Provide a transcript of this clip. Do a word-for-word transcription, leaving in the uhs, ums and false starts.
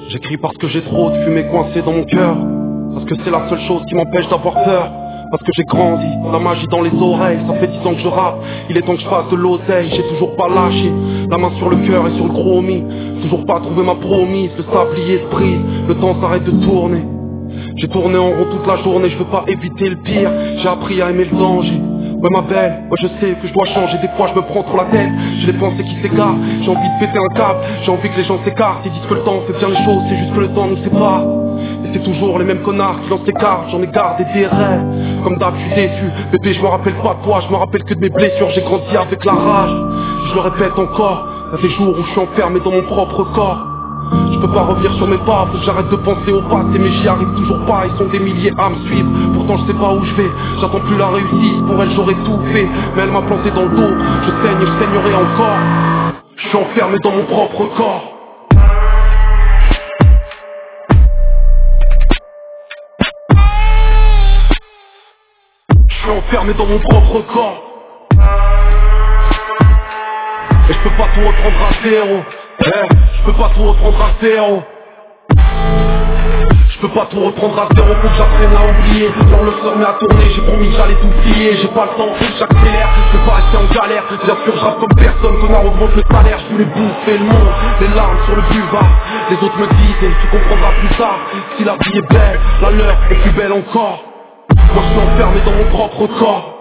J'écris parce que j'ai trop de fumée coincée dans mon cœur. Parce que c'est la seule chose qui m'empêche d'avoir peur. Parce que j'ai grandi, la magie dans les oreilles. Ça fait dix ans que je rappe, il est temps que je fasse de l'oseille. J'ai toujours pas lâché, la main sur le cœur et sur le chromie. Toujours pas trouvé ma promise, le sablier se brise. Le temps s'arrête de tourner. J'ai tourné en rond toute la journée, je veux pas éviter le pire. J'ai appris à aimer le danger. Ouais ma belle, moi je sais que je dois changer. Des fois je me prends trop la tête, j'ai les pensées qui s'égarent. J'ai envie de péter un câble, j'ai envie que les gens s'écartent. Ils disent que le temps fait bien les choses, c'est juste que le temps nous sépare. Et c'est toujours les mêmes connards qui lancent les cartes. J'en ai gardé des rêves, comme d'hab je suis déçu. Bébé je me rappelle pas de toi, je me rappelle que de mes blessures. J'ai grandi avec la rage, je le répète encore. Il y a des jours où je suis enfermé dans mon propre corps. Je peux pas revenir sur mes pas, faut que j'arrête de penser au passé. Mais j'y arrive toujours pas, ils sont des milliers à me suivre. Pourtant je sais pas où je vais, j'attends plus la réussite. Pour elle j'aurais tout fait, mais elle m'a planté dans le dos. Je saigne et je saignerai encore. Je suis enfermé dans mon propre corps. Je suis enfermé dans mon propre corps. Et je peux pas tout reprendre à zéro. Eh, je peux pas tout reprendre à zéro. Je peux pas tout reprendre à zéro, faut que j'apprenne à oublier. Quand le sort met à tourner, j'ai promis que j'allais tout plier. J'ai pas le temps, j'accélère, je peux pas rester en galère. Bien sûr je rappe comme personne, connard augmente le salaire. Je voulais bouffer le monde, les larmes sur le buvard. Les autres me disaient, tu comprendras plus tard. Si la vie est belle, la leur est plus belle encore. Moi je suis enfermé dans mon propre corps.